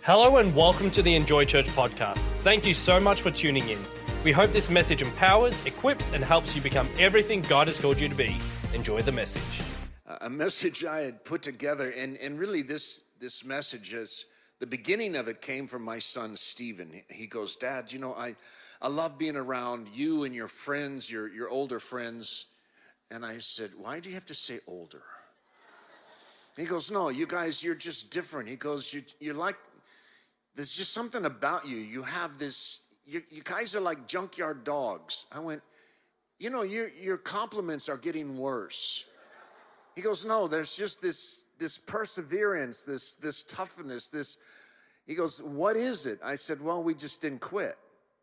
Hello and welcome to the Enjoy Church podcast. Thank you so much for tuning in. We hope this message empowers, equips, and helps you become everything God has called you to be. Enjoy the message. A message I had put together, and really this message is, the beginning of it came from my son, Stephen. He goes, Dad, you know, I love being around you and your friends, your older friends. And I said, why do you have to say older? He goes, no, you guys, you're just different. He goes, you're like, there's just something about you. You have this, you guys are like junkyard dogs. I went, you know, your compliments are getting worse. He goes, no, there's just this perseverance, this toughness, he goes, what is it? I said, well, we just didn't quit.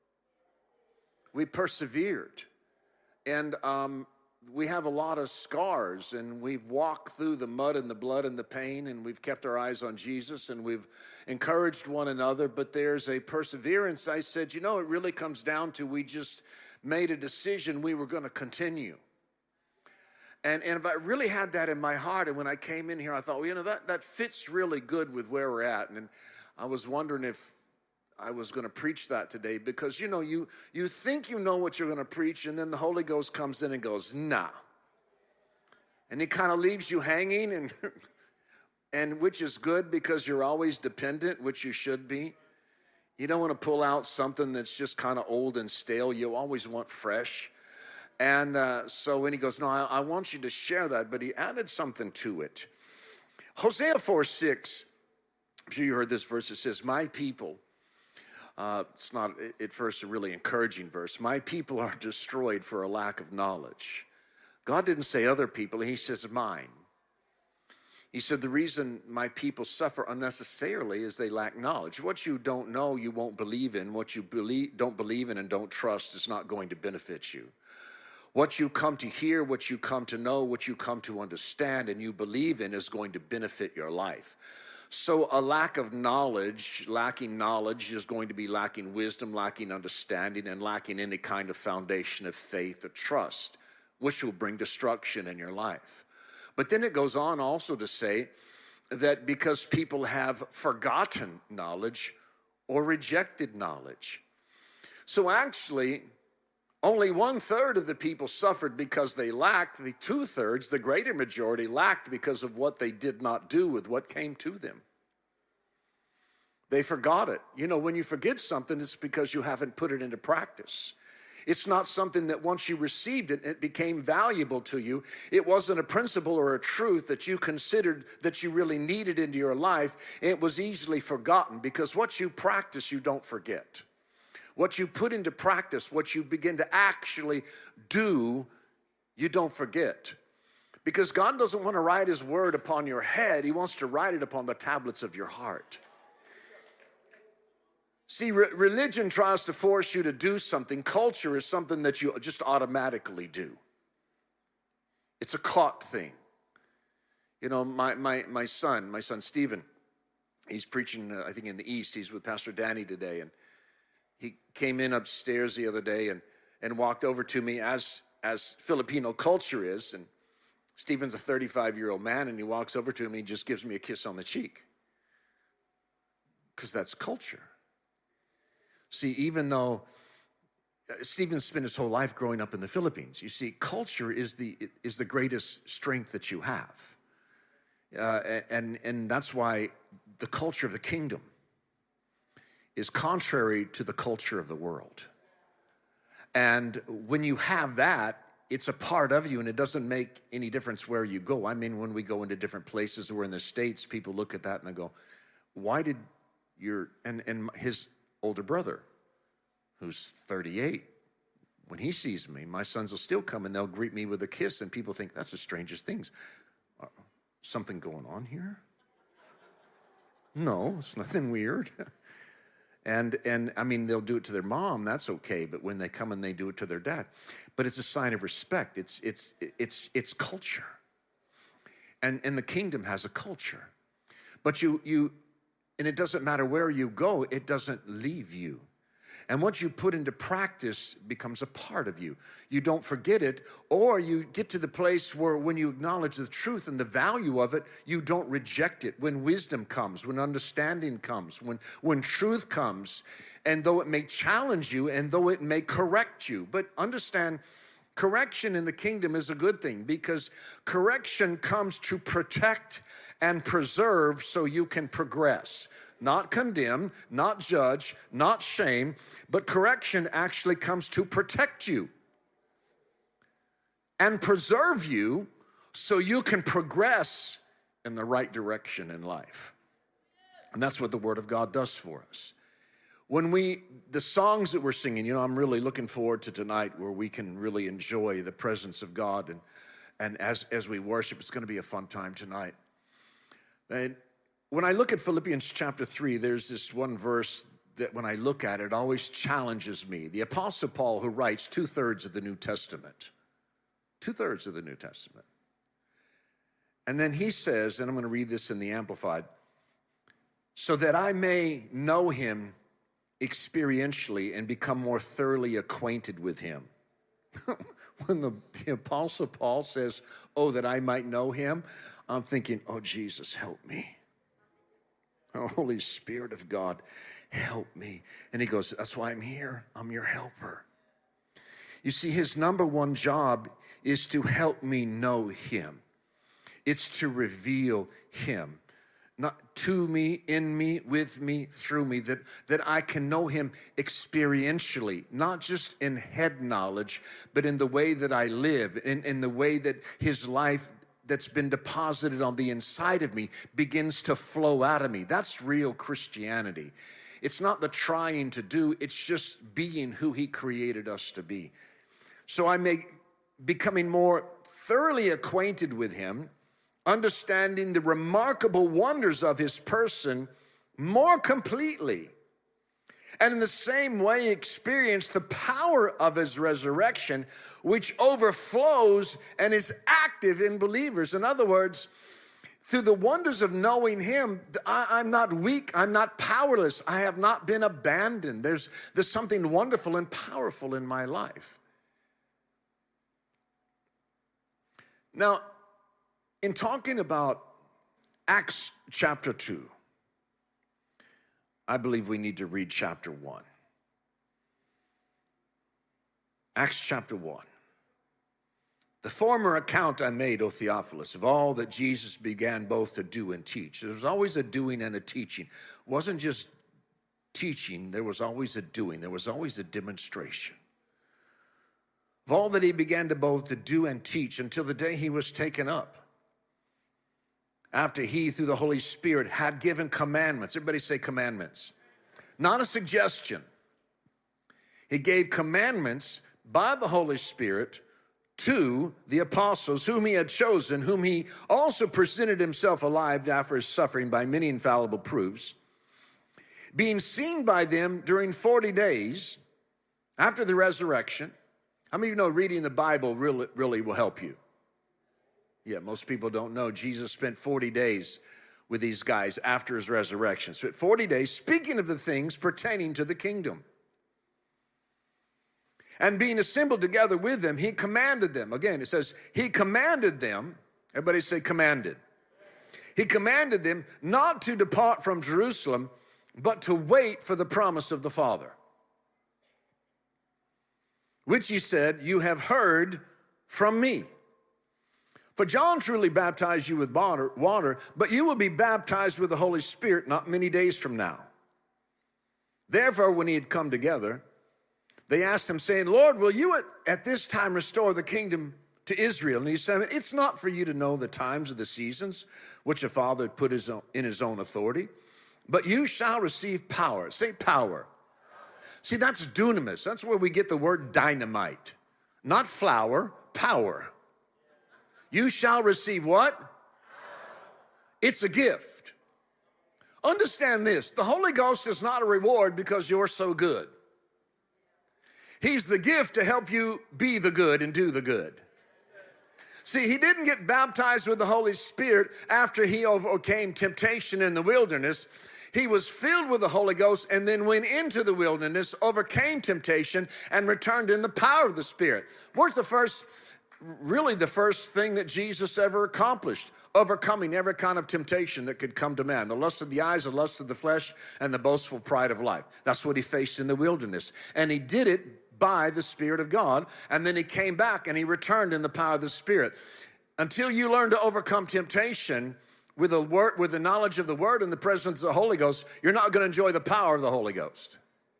We persevered. And we have a lot of scars, and we've walked through the mud and the blood and the pain, and we've kept our eyes on Jesus, and we've encouraged one another, but there's a perseverance. I said, you know, it really comes down to we just made a decision we were going to continue. And if I really had that in my heart, and when I came in here, I thought, well, you know, that fits really good with where we're at. And I was wondering if I was going to preach that today, because, you know, you think you know what you're going to preach, and then the Holy Ghost comes in and goes, nah. And he kind of leaves you hanging, and which is good, because you're always dependent, which you should be. You don't want to pull out something that's just kind of old and stale. You always want fresh. And so when he goes, no, I want you to share that, but he added something to it. Hosea 4:6, I'm sure you heard this verse. It says, my people, it's not at first a really encouraging verse. My people are destroyed for a lack of knowledge. God didn't say other people. He says mine. He said the reason my people suffer unnecessarily is they lack knowledge. What you don't know, you won't believe in. What you don't believe in and don't trust is not going to benefit you. What you come to hear, what you come to know, what you come to understand and you believe in is going to benefit your life. So a lack of knowledge, lacking knowledge is going to be lacking wisdom, lacking understanding, and lacking any kind of foundation of faith or trust, which will bring destruction in your life. But then it goes on also to say that because people have forgotten knowledge or rejected knowledge. So actually, only 1/3 of the people suffered because they lacked. The 2/3, the greater majority, lacked because of what they did not do with what came to them. They forgot it. You know, when you forget something, it's because you haven't put it into practice. It's not something that once you received it, it became valuable to you. It wasn't a principle or a truth that you considered that you really needed into your life. It was easily forgotten, because what you practice, you don't forget. What you put into practice, what you begin to actually do, you don't forget. Because God doesn't want to write his word upon your head. He wants to write it upon the tablets of your heart. See, religion tries to force you to do something. Culture is something that you just automatically do. It's a caught thing. You know, my son Stephen, he's preaching, I think in the East. He's with Pastor Danny today, and he came in upstairs the other day and walked over to me as Filipino culture is. And Stephen's a 35-year-old man, and he walks over to me and just gives me a kiss on the cheek. Because that's culture. See, even though Stephen spent his whole life growing up in the Philippines, you see, culture is the greatest strength that you have. And that's why the culture of the kingdom is contrary to the culture of the world. And when you have that, it's a part of you, and it doesn't make any difference where you go. I mean, when we go into different places, we're in the States, people look at that and they go, why did and his older brother, who's 38, when he sees me, my sons will still come and they'll greet me with a kiss, and people think that's the strangest things. Something going on here? No, it's nothing weird. And I mean, they'll do it to their mom, that's okay, but when they come and they do it to their dad. But it's a sign of respect. It's culture. And the kingdom has a culture. But and it doesn't matter where you go, it doesn't leave you. And what you put into practice becomes a part of you. You don't forget it, or you get to the place where when you acknowledge the truth and the value of it, you don't reject it. When wisdom comes, when understanding comes, when truth comes, and though it may challenge you and though it may correct you, but understand, correction in the kingdom is a good thing, because correction comes to protect and preserve so you can progress. Not condemn, not judge, not shame, but correction actually comes to protect you and preserve you so you can progress in the right direction in life. And that's what the Word of God does for us. When the songs that we're singing, I'm really looking forward to tonight where we can really enjoy the presence of God. And as we worship, it's going to be a fun time tonight. And when I look at Philippians chapter 3, there's this one verse that when I look at it, it always challenges me. The Apostle Paul, who writes 2/3 of the New Testament. 2/3 of the New Testament. And then he says, and I'm going to read this in the Amplified, so that I may know him experientially and become more thoroughly acquainted with him. When the Apostle Paul says, oh, that I might know him, I'm thinking, oh, Jesus, help me. Oh, Holy Spirit of God, help me. And he goes, that's why I'm here. I'm your helper. You see, his number one job is to help me know him. It's to reveal him. Not to me, in me, with me, through me, that I can know him experientially, not just in head knowledge, but in the way that I live, in the way that his life that's been deposited on the inside of me begins to flow out of me. That's real Christianity. It's not the trying to do, it's just being who he created us to be. So becoming more thoroughly acquainted with him, understanding the remarkable wonders of his person more completely, and in the same way experience the power of his resurrection, which overflows and is active in believers. In other words, through the wonders of knowing him, I'm not weak, I'm not powerless, I have not been abandoned. There's something wonderful and powerful in my life. Now, in talking about Acts chapter 2, I believe we need to read chapter 1. Acts chapter 1. The former account I made, O Theophilus, of all that Jesus began both to do and teach. There was always a doing and a teaching. It wasn't just teaching, there was always a doing. There was always a demonstration. Of all that he began to both to do and teach until the day he was taken up. After he, through the Holy Spirit, had given commandments. Everybody say commandments. Not a suggestion. He gave commandments by the Holy Spirit to the apostles whom he had chosen, whom he also presented himself alive after his suffering by many infallible proofs, being seen by them during 40 days after the resurrection. How many of you know reading the Bible really will help you? Yeah, most people don't know. Jesus spent 40 days with these guys after his resurrection. Spent 40 days speaking of the things pertaining to the kingdom. And being assembled together with them, he commanded them. Again, it says, he commanded them. Everybody say commanded. He commanded them not to depart from Jerusalem, but to wait for the promise of the Father. Which he said, you have heard from me. For John truly baptized you with water, but you will be baptized with the Holy Spirit not many days from now. Therefore, when he had come together, they asked him, saying, Lord, will you at this time restore the kingdom to Israel? And he said, it's not for you to know the times or the seasons which the Father had put in his own authority, but you shall receive power. Say power. See, that's dunamis. That's where we get the word dynamite. Not flour, power. You shall receive what? It's a gift. Understand this. The Holy Ghost is not a reward because you're so good. He's the gift to help you be the good and do the good. See, he didn't get baptized with the Holy Spirit after he overcame temptation in the wilderness. He was filled with the Holy Ghost and then went into the wilderness, overcame temptation, and returned in the power of the Spirit. Where's the first thing that Jesus ever accomplished? Overcoming every kind of temptation that could come to man. The lust of the eyes, the lust of the flesh, and the boastful pride of life. That's what he faced in the wilderness. And he did it by the Spirit of God. And then he came back and he returned in the power of the Spirit. Until you learn to overcome temptation with the knowledge of the Word and the presence of the Holy Ghost, you're not going to enjoy the power of the Holy Ghost.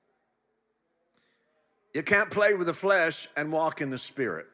You can't play with the flesh and walk in the Spirit.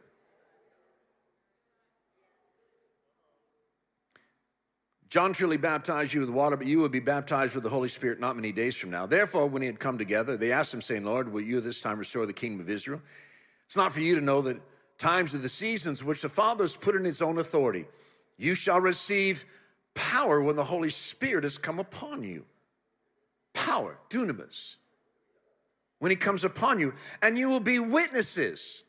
John truly baptized you with water, but you will be baptized with the Holy Spirit not many days from now. Therefore, when he had come together, they asked him, saying, Lord, will you this time restore the kingdom of Israel? It's not for you to know the times of the seasons which the Father has put in his own authority. You shall receive power when the Holy Spirit has come upon you. Power, dunamis. When he comes upon you, and you will be witnesses.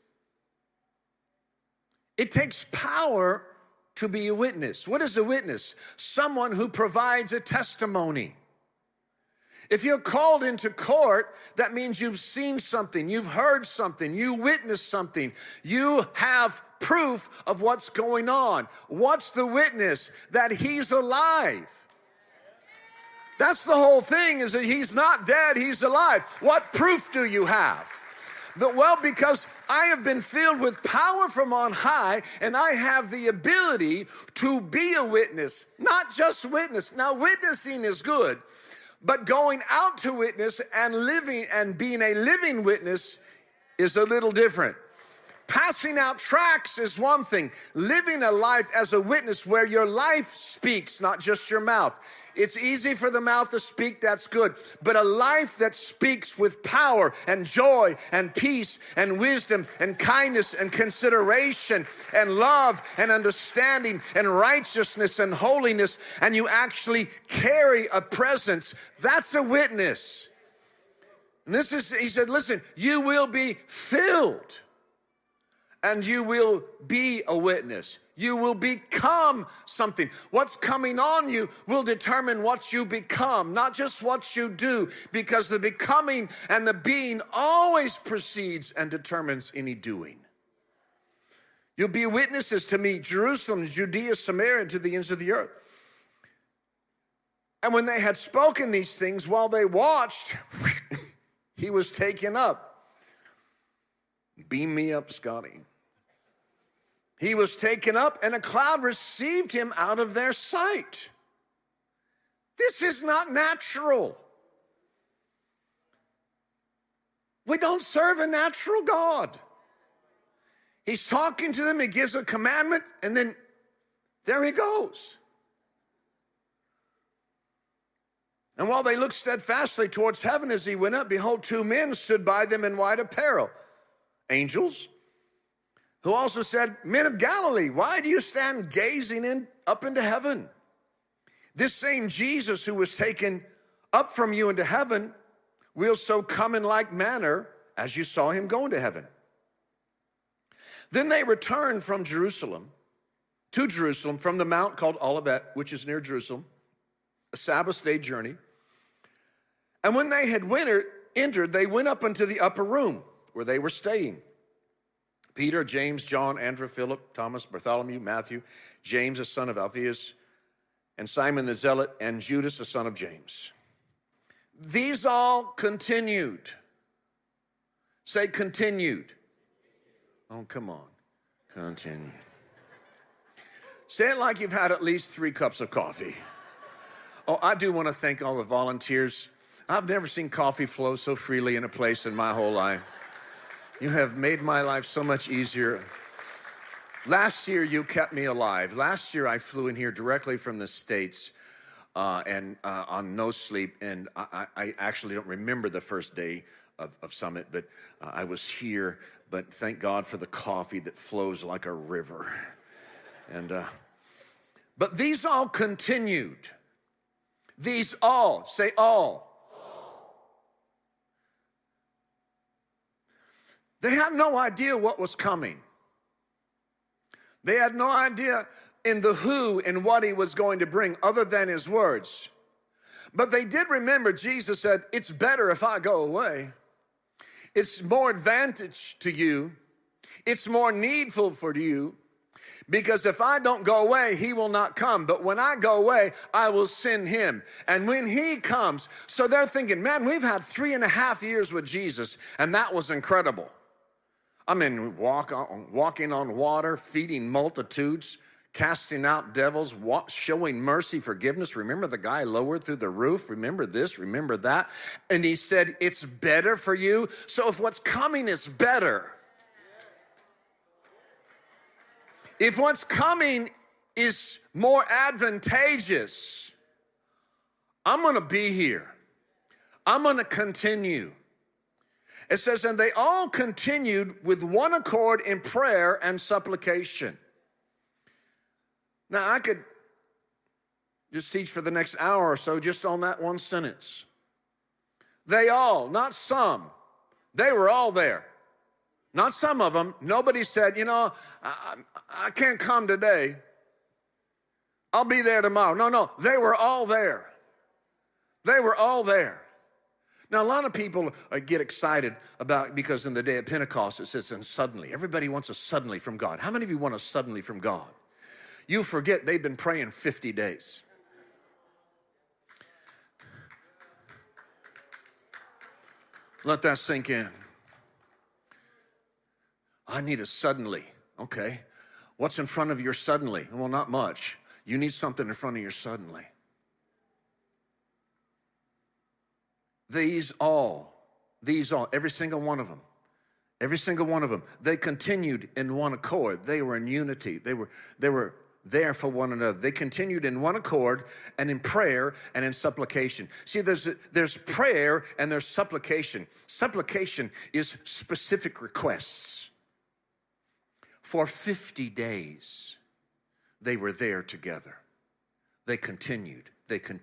It takes power to be a witness. What is a witness? Someone who provides a testimony. If you're called into court, that means you've seen something, you've heard something, you witnessed something. You have proof of what's going on. What's the witness? That he's alive. That's the whole thing, is that he's not dead, he's alive. What proof do you have? But well, because I have been filled with power from on high, and I have the ability to be a witness, not just witness. Now, witnessing is good, but going out to witness and living and being a living witness is a little different. Passing out tracts is one thing. Living a life as a witness where your life speaks, not just your mouth. It's easy for the mouth to speak, that's good. But a life that speaks with power and joy and peace and wisdom and kindness and consideration and love and understanding and righteousness and holiness, and you actually carry a presence, that's a witness. And this is, he said, listen, you will be filled and you will be a witness. You will become something. What's coming on you will determine what you become, not just what you do, because the becoming and the being always precedes and determines any doing. You'll be witnesses to me, Jerusalem, Judea, Samaria, and to the ends of the earth. And when they had spoken these things, while they watched, he was taken up. Beam me up, Scotty. He was taken up, and a cloud received him out of their sight. This is not natural. We don't serve a natural God. He's talking to them, he gives a commandment, and then there he goes. And while they looked steadfastly towards heaven as he went up, behold, two men stood by them in white apparel, angels, who also said, Men of Galilee, why do you stand gazing up into heaven? This same Jesus who was taken up from you into heaven will so come in like manner as you saw him go into heaven. Then they returned from Jerusalem to Jerusalem from the mount called Olivet, which is near Jerusalem, a Sabbath day journey. And when they had entered, they went up into the upper room where they were staying. Peter, James, John, Andrew, Philip, Thomas, Bartholomew, Matthew, James, the son of Alphaeus, and Simon the Zealot, and Judas, the son of James. These all continued. Say continued. Oh, come on. Continued. Say it like you've had at least 3 cups of coffee. Oh, I do want to thank all the volunteers. I've never seen coffee flow so freely in a place in my whole life. You have made my life so much easier. Last year, you kept me alive. Last year, I flew in here directly from the States and on no sleep. And I actually don't remember the first day of Summit, but I was here. But thank God for the coffee that flows like a river. And but these all continued. These all, say all. They had no idea what was coming. They had no idea in the who and what he was going to bring other than his words. But they did remember Jesus said, it's better if I go away. It's more advantage to you. It's more needful for you. Because if I don't go away, he will not come. But when I go away, I will send him. And when he comes, so they're thinking, man, we've had 3.5 years with Jesus, and that was incredible. I mean, walking on water, feeding multitudes, casting out devils, showing mercy, forgiveness. Remember the guy lowered through the roof? Remember this, remember that? And he said, it's better for you. So if what's coming is better, if what's coming is more advantageous, I'm going to be here. I'm going to continue. It says, and they all continued with one accord in prayer and supplication. Now, I could just teach for the next hour or so just on that one sentence. They all, not some, they were all there. Not some of them. Nobody said, you know, I can't come today. I'll be there tomorrow. No, they were all there. They were all there. Now, a lot of people get excited about, because in the day of Pentecost, it says, and suddenly. Everybody wants a suddenly from God. How many of you want a suddenly from God? You forget they've been praying 50 days. Let that sink in. I need a suddenly. Okay. What's in front of your suddenly? Well, not much. You need something in front of your suddenly. These all, every single one of them, they continued in one accord. They were in unity. They were there for one another. They continued in one accord and in prayer and in supplication. See, there's prayer and there's supplication. Supplication is specific requests. For 50 days, they were there together. They continued.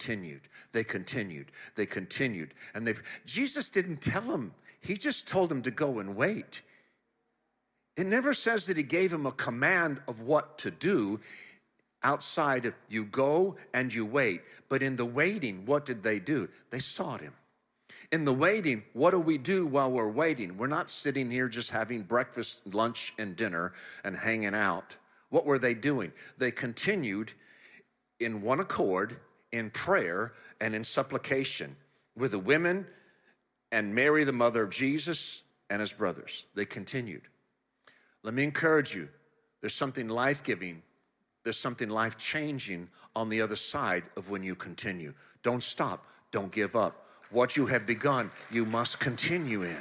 And Jesus didn't tell them. He just told them to go and wait. It never says that he gave them a command of what to do outside of you go and you wait. But in the waiting, what did they do? They sought him. In the waiting, what do we do while we're waiting? We're not sitting here just having breakfast, lunch, and dinner and hanging out. What were they doing? They continued in one accord, in prayer and in supplication with the women and Mary, the mother of Jesus, and his brothers. They continued. Let me encourage you. There's something life-giving. There's something life-changing on the other side of when you continue. Don't stop. Don't give up. What you have begun, you must continue in.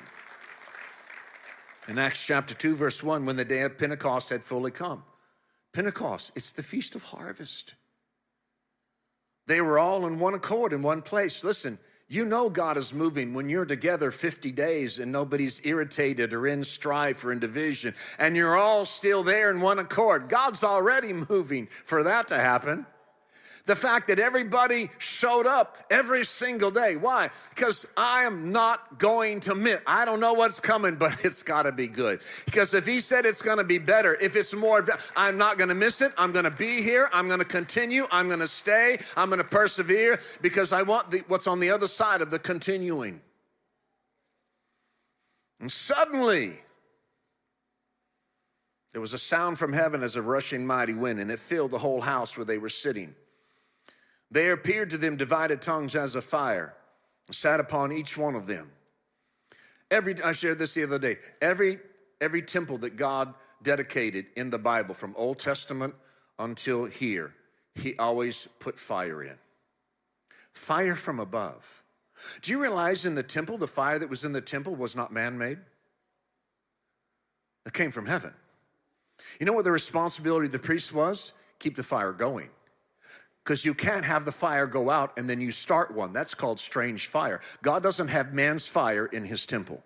In Acts chapter 2, verse 1, when the day of Pentecost had fully come. Pentecost, it's the Feast of Harvest. They were all in one accord, in one place. Listen, you know God is moving when you're together 50 days and nobody's irritated or in strife or in division, and you're all still there in one accord. God's already moving for that to happen. The fact that everybody showed up every single day. Why? Because I am not going to miss. I don't know what's coming, but it's got to be good. Because if he said it's going to be better, if it's more, I'm not going to miss it. I'm going to be here. I'm going to continue. I'm going to stay. I'm going to persevere because I want what's on the other side of the continuing. And suddenly, there was a sound from heaven as a rushing mighty wind, and it filled the whole house where they were sitting. There appeared to them divided tongues as of fire, sat upon each one of them. I shared this the other day. Every temple that God dedicated in the Bible, from Old Testament until here, he always put fire in. Fire from above. Do you realize in the temple, the fire that was in the temple was not man-made? It came from heaven. You know what the responsibility of the priest was? Keep the fire going. Because you can't have the fire go out and then you start one. That's called strange fire. God doesn't have man's fire in his temple.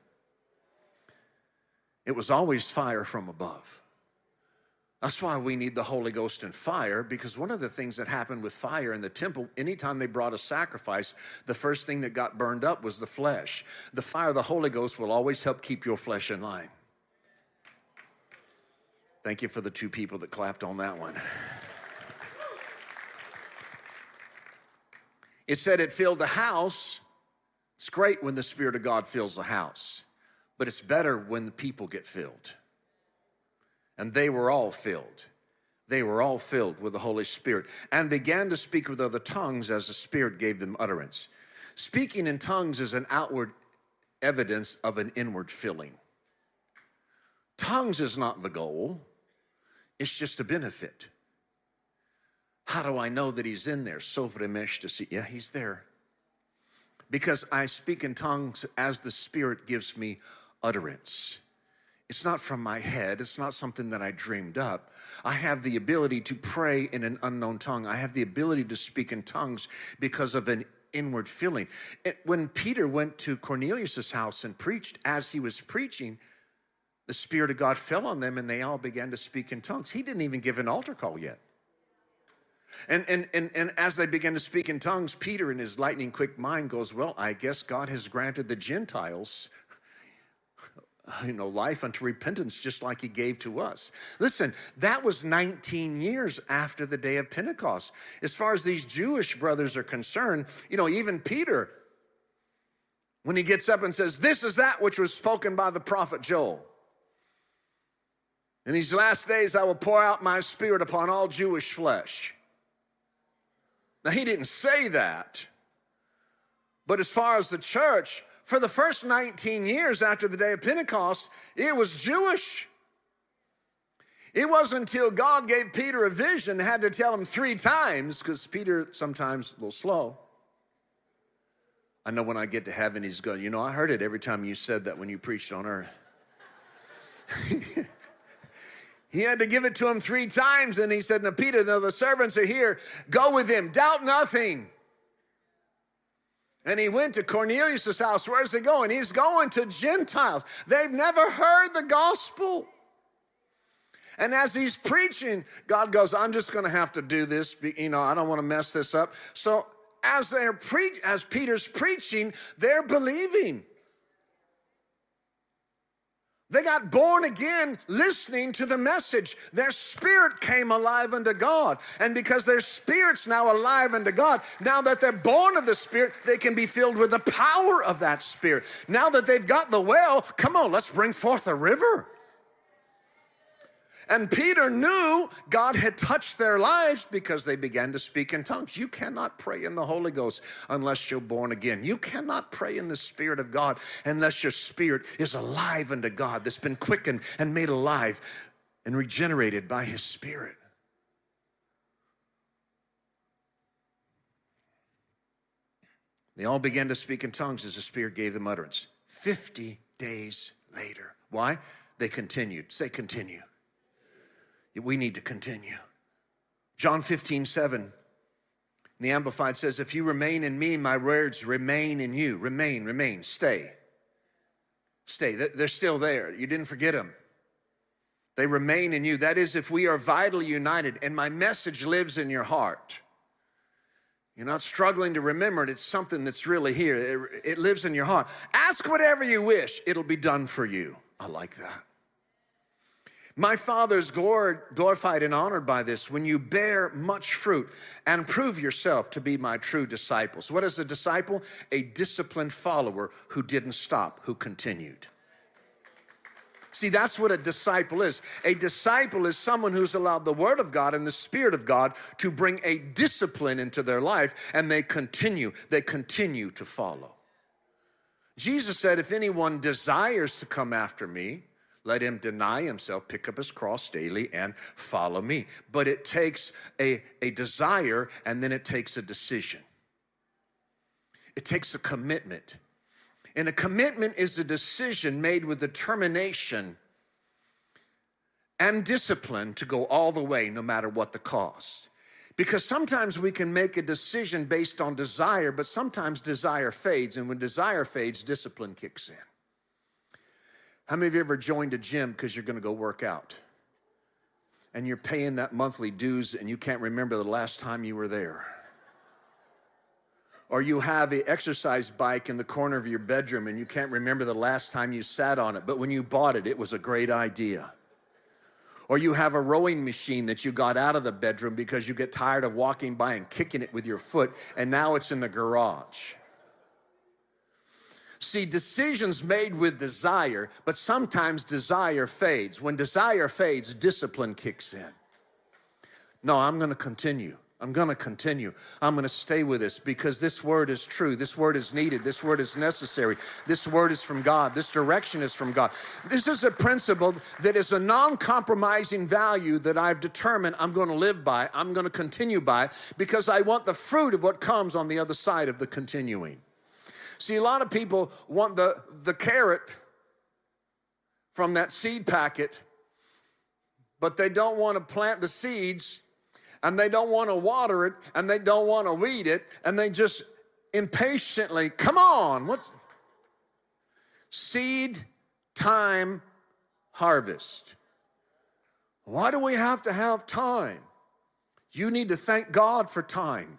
It was always fire from above. That's why we need the Holy Ghost and fire, because one of the things that happened with fire in the temple, anytime they brought a sacrifice, the first thing that got burned up was the flesh. The fire of the Holy Ghost will always help keep your flesh in line. Thank you for the 2 people that clapped on that one. It said it filled the house. It's great when the Spirit of God fills the house, but it's better when the people get filled. And they were all filled. They were all filled with the Holy Spirit and began to speak with other tongues as the Spirit gave them utterance. Speaking in tongues is an outward evidence of an inward filling. Tongues is not the goal. It's just a benefit. How do I know that he's in there? Sovremesh to see. Yeah, he's there. Because I speak in tongues as the Spirit gives me utterance. It's not from my head. It's not something that I dreamed up. I have the ability to pray in an unknown tongue. I have the ability to speak in tongues because of an inward feeling. When Peter went to Cornelius' house and preached, as he was preaching, the Spirit of God fell on them and they all began to speak in tongues. He didn't even give an altar call yet. And as they began to speak in tongues, Peter in his lightning quick mind goes, well, I guess God has granted the Gentiles life unto repentance, just like he gave to us. Listen, that was 19 years after the day of Pentecost. As far as these Jewish brothers are concerned, even Peter, when he gets up and says, this is that which was spoken by the prophet Joel. In these last days, I will pour out my Spirit upon all Jewish flesh. Now, he didn't say that, but as far as the church, for the first 19 years after the day of Pentecost, it was Jewish. It wasn't until God gave Peter a vision, had to tell him 3 times, because Peter sometimes a little slow. I know when I get to heaven, he's going, I heard it every time you said that when you preached on earth. He had to give it to him 3 times, and he said, now, Peter, the servants are here. Go with him. Doubt nothing. And he went to Cornelius' house. Where's he going? He's going to Gentiles. They've never heard the gospel. And as he's preaching, God goes, I'm just going to have to do this. I don't want to mess this up. So as Peter's preaching, they're believing. They got born again listening to the message. Their spirit came alive unto God. And because their spirit's now alive unto God, now that they're born of the Spirit, they can be filled with the power of that Spirit. Now that they've got the well, come on, let's bring forth a river. And Peter knew God had touched their lives because they began to speak in tongues. You cannot pray in the Holy Ghost unless you're born again. You cannot pray in the Spirit of God unless your spirit is alive unto God, that's been quickened and made alive and regenerated by his Spirit. They all began to speak in tongues as the Spirit gave them utterance. 50 days later. Why? They continued. Say continue. We need to continue. John 15:7, the Amplified says, if you remain in me, my words remain in you. Remain, stay. Stay. They're still there. You didn't forget them. They remain in you. That is, if we are vitally united and my message lives in your heart. You're not struggling to remember it. It's something that's really here. It lives in your heart. Ask whatever you wish. It'll be done for you. I like that. My Father is glorified and honored by this when you bear much fruit and prove yourself to be my true disciples. What is a disciple? A disciplined follower who didn't stop, who continued. See, that's what a disciple is. A disciple is someone who's allowed the Word of God and the Spirit of God to bring a discipline into their life, and they continue to follow. Jesus said, if anyone desires to come after me, let him deny himself, pick up his cross daily, and follow me. But it takes a desire, and then it takes a decision. It takes a commitment. And a commitment is a decision made with determination and discipline to go all the way, no matter what the cost. Because sometimes we can make a decision based on desire, but sometimes desire fades, and when desire fades, discipline kicks in. How many of you ever joined a gym because you're going to go work out? And you're paying that monthly dues and you can't remember the last time you were there? Or you have an exercise bike in the corner of your bedroom and you can't remember the last time you sat on it, but when you bought it, it was a great idea. Or you have a rowing machine that you got out of the bedroom because you get tired of walking by and kicking it with your foot, and now it's in the garage. See, decisions made with desire, but sometimes desire fades. When desire fades, discipline kicks in. No, I'm going to continue. I'm going to continue. I'm going to stay with this because this word is true. This word is needed. This word is necessary. This word is from God. This direction is from God. This is a principle that is a non-compromising value that I've determined I'm going to live by. I'm going to continue by because I want the fruit of what comes on the other side of the continuing. See, a lot of people want the carrot from that seed packet, but they don't want to plant the seeds, and they don't want to water it, and they don't want to weed it, and they just impatiently, come on, what's seed, time, harvest? Why do we have to have time? You need to thank God for time.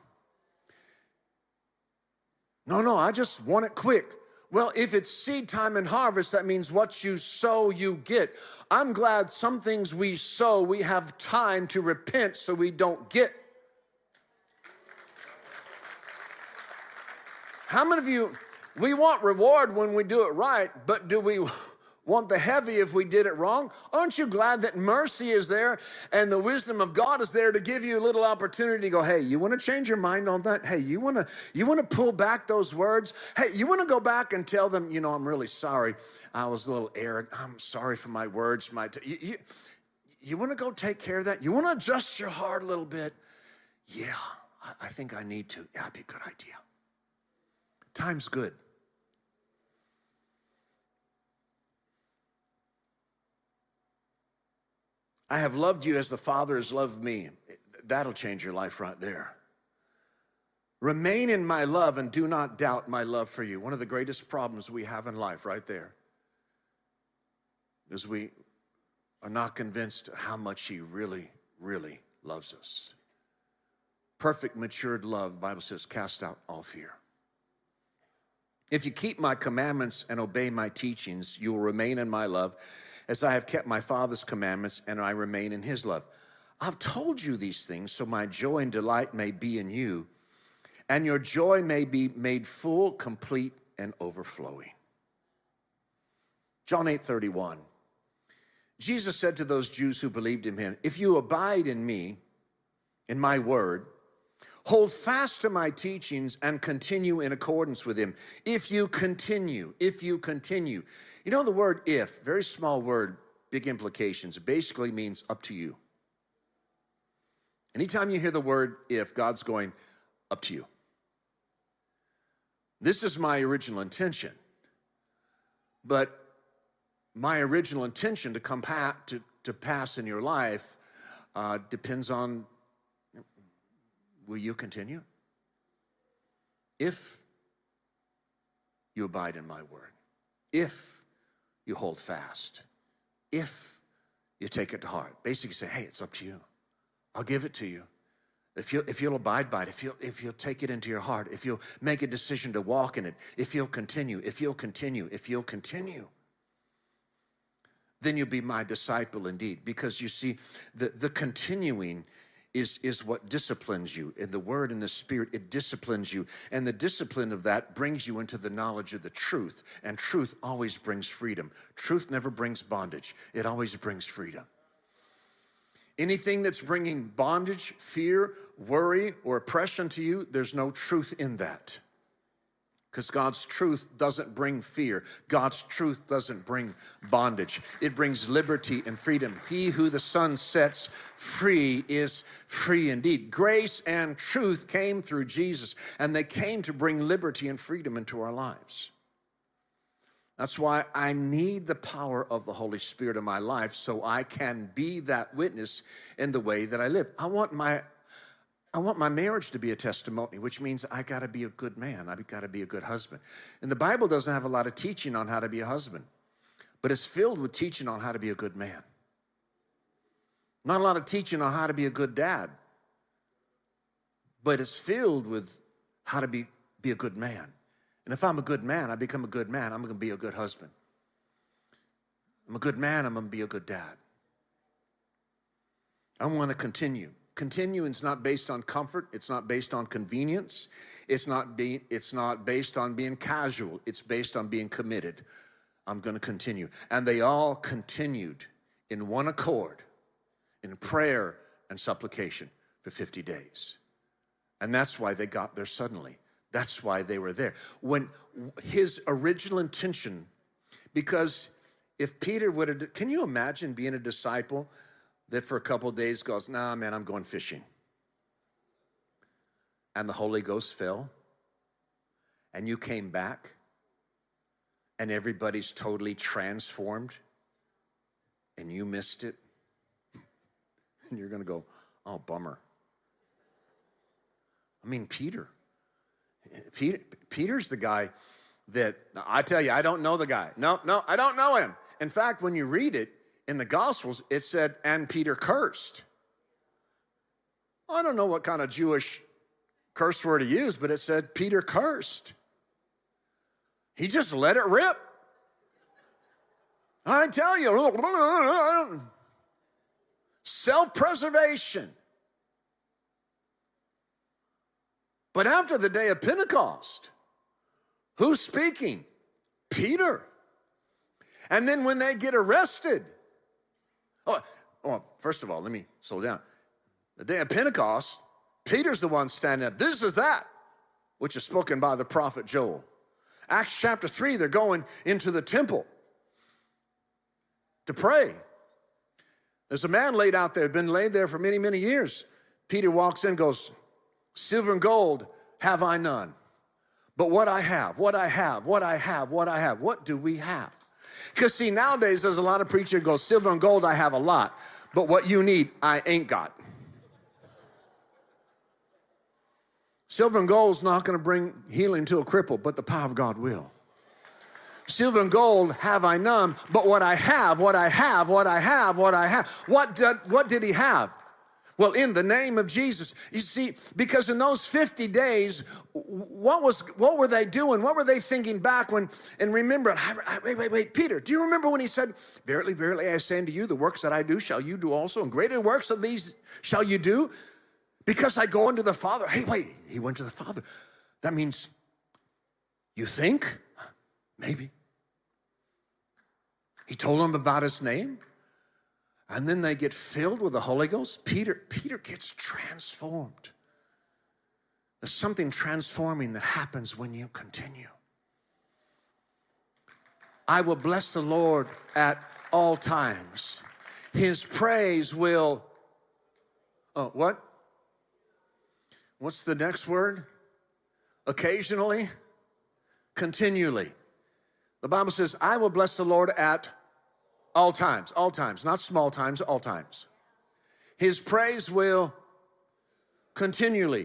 No, I just want it quick. Well, if it's seed time and harvest, that means what you sow, you get. I'm glad some things we sow, we have time to repent so we don't get. How many of you, we want reward when we do it right, but do we want the heavy if we did it wrong? Aren't you glad that mercy is there and the wisdom of God is there to give you a little opportunity to go, hey, you want to change your mind on that? Hey, you want to pull back those words? Hey, you want to go back and tell them, I'm really sorry. I was a little arrogant. I'm sorry for my words. You want to go take care of that? You want to adjust your heart a little bit? Yeah, I think I need to. Yeah, that'd be a good idea. Time's good. I have loved you as the Father has loved me. That'll change your life right there. Remain in my love and do not doubt my love for you. One of the greatest problems we have in life right there is we are not convinced how much he really, really loves us. Perfect, matured love, the Bible says, cast out all fear. If you keep my commandments and obey my teachings, you will remain in my love, as I have kept my Father's commandments and I remain in his love. I've told you these things so my joy and delight may be in you, and your joy may be made full, complete, and overflowing. John 8:31. Jesus said to those Jews who believed in him, if you abide in me, in my word, hold fast to my teachings and continue in accordance with him. If you continue. You know the word if, very small word, big implications. It basically means up to you. Anytime you hear the word if, God's going up to you. This is my original intention. But my original intention to come to pass in your life depends on, will you continue? If you abide in my word, if you hold fast, if you take it to heart. Basically say, hey, it's up to you. I'll give it to you. If you'll abide by it, if you'll take it into your heart, if you'll make a decision to walk in it, if you'll continue, then you'll be my disciple indeed. Because you see, the continuing is what disciplines you. In the word and the spirit, it disciplines you. And the discipline of that brings you into the knowledge of the truth. And truth always brings freedom. Truth never brings bondage. It always brings freedom. Anything that's bringing bondage, fear, worry, or oppression to you, there's no truth in that. Because God's truth doesn't bring fear. God's truth doesn't bring bondage. It brings liberty and freedom. He who the Son sets free is free indeed. Grace and truth came through Jesus, and they came to bring liberty and freedom into our lives. That's why I need the power of the Holy Spirit in my life so I can be that witness in the way that I live. I want my marriage to be a testimony, which means I got to be a good man. I got to be a good husband. And the Bible doesn't have a lot of teaching on how to be a husband, but it's filled with teaching on how to be a good man. Not a lot of teaching on how to be a good dad, but it's filled with how to be a good man. And if I'm a good man, I become a good man, I'm going to be a good husband. I'm a good man, I'm going to be a good dad. I want to continue. Continue is not based on comfort. It's not based on convenience. It's not based on being casual. It's based on being committed. I'm going to continue. And they all continued in one accord in prayer and supplication for 50 days. And that's why they got there suddenly. That's why they were there. When his original intention, because if Peter would have, can you imagine being a disciple that for a couple of days goes, nah, man, I'm going fishing. And the Holy Ghost fell, and you came back, and everybody's totally transformed, and you missed it, and you're going to go, oh, bummer. I mean, Peter's the guy that, I tell you, I don't know the guy. No, I don't know him. In fact, when you read it in the Gospels, it said, and Peter cursed. I don't know what kind of Jewish curse word he used, but it said Peter cursed. He just let it rip. I tell you, self-preservation. But after the day of Pentecost, who's speaking? Peter. And then when they get arrested, first of all, let me slow down. The day of Pentecost, Peter's the one standing up. This is that which is spoken by the prophet Joel. Acts chapter 3, they're going into the temple to pray. There's a man laid out there, been laid there for many, many years. Peter walks in and goes, silver and gold have I none. But what I have, what do we have? Because see, nowadays there's a lot of preachers who go, silver and gold I have a lot, but what you need, I ain't got. Silver and gold's not going to bring healing to a cripple, but the power of God will. Silver and gold have I none, but what I have. What did he have? Well, in the name of Jesus. You see, because in those 50 days, what were they doing? What were they thinking back when, and remember, wait, Peter, do you remember when he said, verily, verily, I say unto you, the works that I do shall you do also, and greater works of these shall you do, because I go unto the Father. Hey, wait, he went to the Father. That means, you think? Maybe. He told them about his name. And then they get filled with the Holy Ghost. Peter gets transformed. There's something transforming that happens when you continue. I will bless the Lord at all times. His praise will, what? What's the next word? Occasionally, continually. The Bible says, I will bless the Lord at all times, not small times, all times. His praise will continually.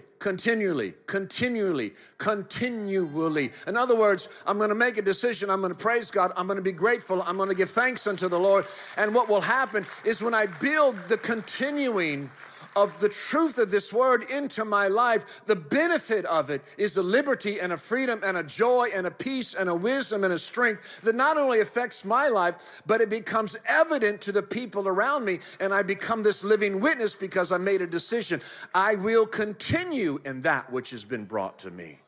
In other words, I'm going to make a decision. I'm going to praise God. I'm going to be grateful. I'm going to give thanks unto the Lord. And what will happen is when I build the continuing of the truth of this word into my life, the benefit of it is a liberty and a freedom and a joy and a peace and a wisdom and a strength that not only affects my life, but it becomes evident to the people around me, and I become this living witness because I made a decision. I will continue in that which has been brought to me.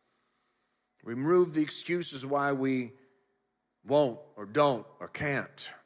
Remove the excuses why we won't or don't or can't.